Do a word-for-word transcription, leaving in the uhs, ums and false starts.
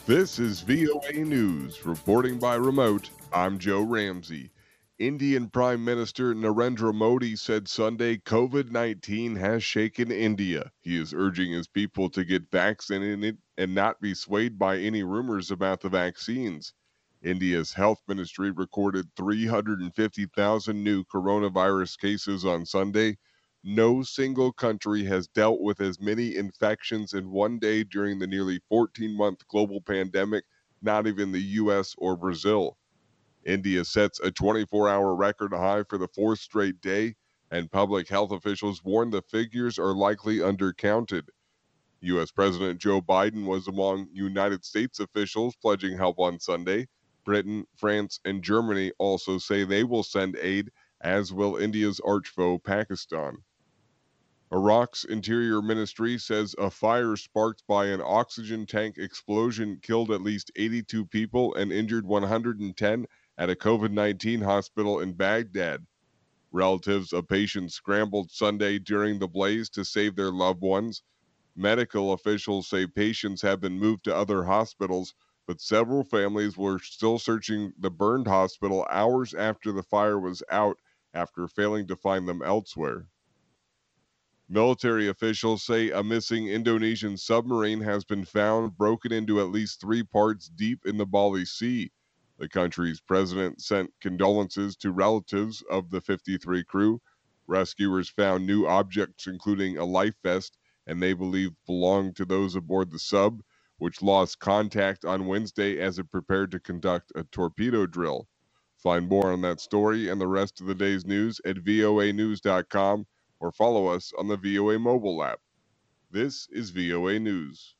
This is V O A News, reporting by remote. I'm Joe Ramsey. Indian Prime Minister Narendra Modi said Sunday COVID nineteen has shaken India. He is urging his people to get vaccinated and not be swayed by any rumors about the vaccines. India's health ministry recorded three hundred fifty thousand new coronavirus cases on Sunday. No single country has dealt with as many infections in one day during the nearly fourteen month global pandemic, not even the U S or Brazil. India sets a twenty-four hour record high for the fourth straight day, and public health officials warn the figures are likely undercounted. U S. President Joe Biden was among United States officials pledging help on Sunday. Britain, France, and Germany also say they will send aid, as will India's archfoe Pakistan. Iraq's Interior Ministry says a fire sparked by an oxygen tank explosion killed at least eighty-two people and injured one hundred ten at a COVID nineteen hospital in Baghdad. Relatives of patients scrambled Sunday during the blaze to save their loved ones. Medical officials say patients have been moved to other hospitals, but several families were still searching the burned hospital hours after the fire was out after failing to find them elsewhere. Military officials say a missing Indonesian submarine has been found broken into at least three parts deep in the Bali Sea. The country's president sent condolences to relatives of the fifty-three crew. Rescuers found new objects, including a life vest, and they believe belonged to those aboard the sub, which lost contact on Wednesday as it prepared to conduct a torpedo drill. Find more on that story and the rest of the day's news at V O A news dot com or follow us on the V O A mobile app. This is V O A News.